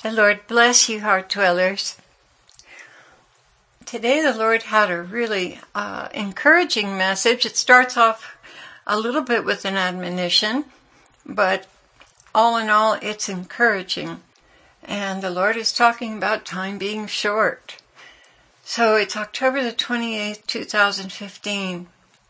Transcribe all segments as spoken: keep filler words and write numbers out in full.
The Lord bless you, heart dwellers. Today the Lord had a really uh, encouraging message. It starts off a little bit with an admonition, but all in all, it's encouraging. And the Lord is talking about time being short. So it's October the twenty-eighth, two thousand fifteen.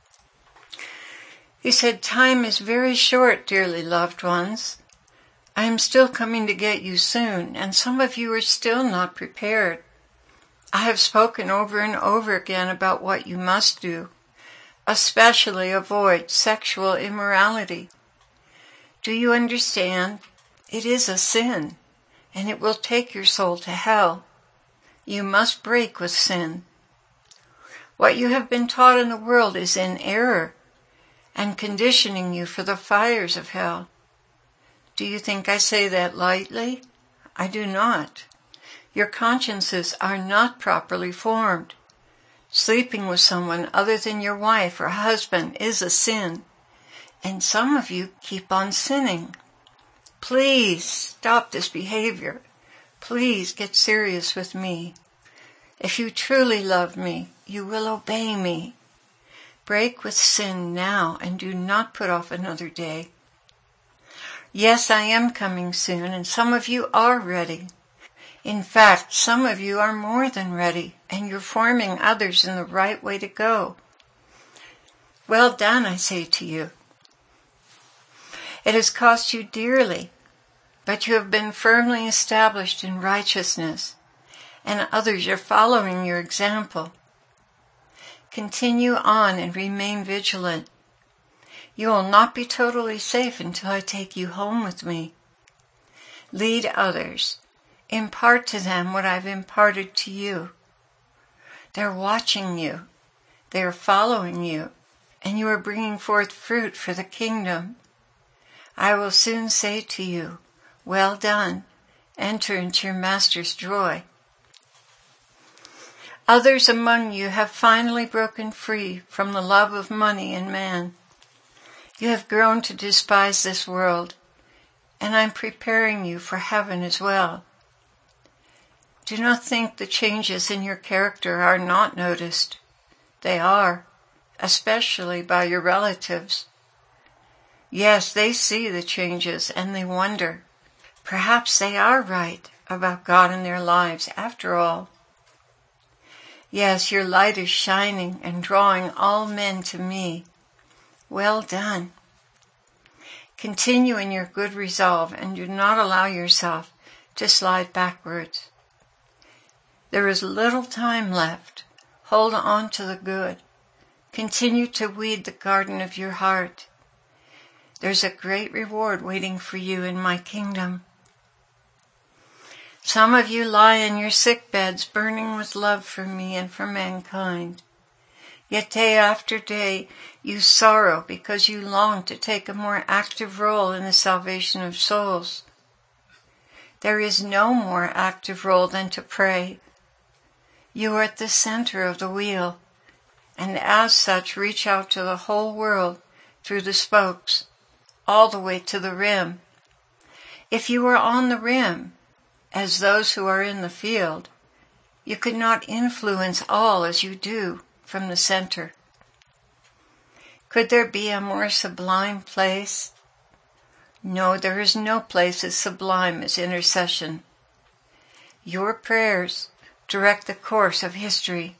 He said, "Time is very short, dearly loved ones. I am still coming to get you soon, and some of you are still not prepared. I have spoken over and over again about what you must do, especially avoid sexual immorality. Do you understand? It is a sin, and it will take your soul to hell. You must break with sin. What you have been taught in the world is in error and conditioning you for the fires of hell. Do you think I say that lightly? I do not. Your consciences are not properly formed. Sleeping with someone other than your wife or husband is a sin, and some of you keep on sinning. Please stop this behavior. Please get serious with me. If you truly love me, you will obey me. Break with sin now and do not put off another day. Yes, I am coming soon, and some of you are ready. In fact, some of you are more than ready, and you're forming others in the right way to go. Well done, I say to you. It has cost you dearly, but you have been firmly established in righteousness, and others are following your example. Continue on and remain vigilant. You will not be totally safe until I take you home with me. Lead others. Impart to them what I've imparted to you. They're watching you. They are following you, and you are bringing forth fruit for the kingdom. I will soon say to you, well done. Enter into your master's joy. Others among you have finally broken free from the love of money and man. You have grown to despise this world, and I'm preparing you for heaven as well. Do not think the changes in your character are not noticed. They are, especially by your relatives. Yes, they see the changes and they wonder. Perhaps they are right about God in their lives after all. Yes, your light is shining and drawing all men to me. Well done. Continue in your good resolve and do not allow yourself to slide backwards. There is little time left. Hold on to the good. Continue to weed the garden of your heart. There's a great reward waiting for you in my kingdom. Some of you lie in your sick beds burning with love for me and for mankind. Yet day after day you sorrow because you long to take a more active role in the salvation of souls. There is no more active role than to pray. You are at the center of the wheel, and as such reach out to the whole world through the spokes, all the way to the rim. If you were on the rim, as those who are in the field, you could not influence all as you do from the center. Could there be a more sublime place? No, there is no place as sublime as intercession. Your prayers direct the course of history.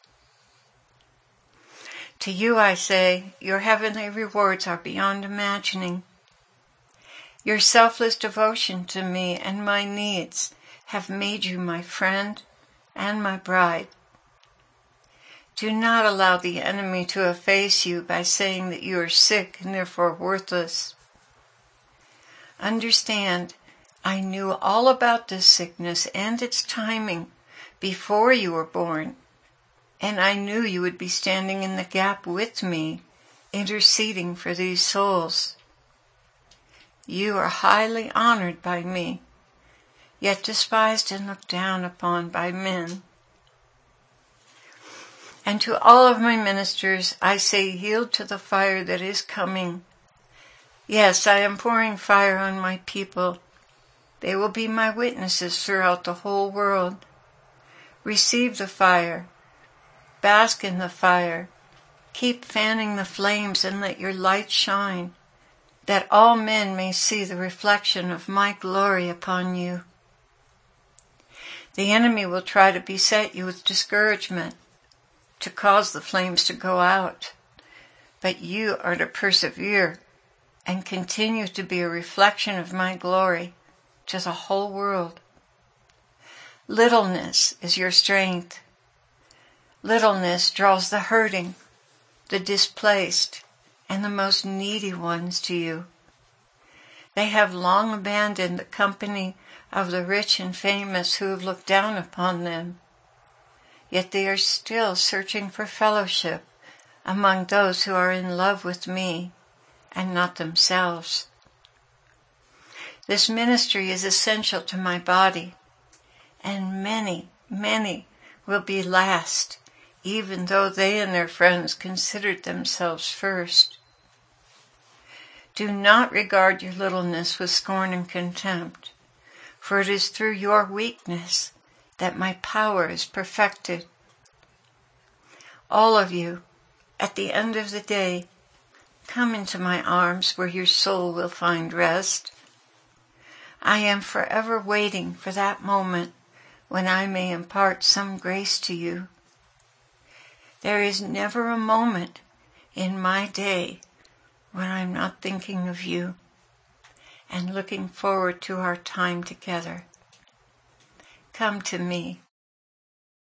To you I say, your heavenly rewards are beyond imagining. Your selfless devotion to me and my needs have made you my friend and my bride. Do not allow the enemy to efface you by saying that you are sick and therefore worthless. Understand, I knew all about this sickness and its timing before you were born, and I knew you would be standing in the gap with me, interceding for these souls. You are highly honored by me, yet despised and looked down upon by men. And to all of my ministers, I say, yield to the fire that is coming. Yes, I am pouring fire on my people. They will be my witnesses throughout the whole world. Receive the fire. Bask in the fire. Keep fanning the flames and let your light shine, that all men may see the reflection of my glory upon you. The enemy will try to beset you with discouragement, to cause the flames to go out, but you are to persevere and continue to be a reflection of my glory to the whole world. Littleness is your strength. Littleness draws the hurting, the displaced, and the most needy ones to you. They have long abandoned the company of the rich and famous who have looked down upon them, yet they are still searching for fellowship among those who are in love with me and not themselves. This ministry is essential to my body, and many, many will be last, even though they and their friends considered themselves first. Do not regard your littleness with scorn and contempt, for it is through your weakness that my power is perfected. All of you, at the end of the day, come into my arms where your soul will find rest. I am forever waiting for that moment when I may impart some grace to you. There is never a moment in my day when I'm not thinking of you and looking forward to our time together. Come to me.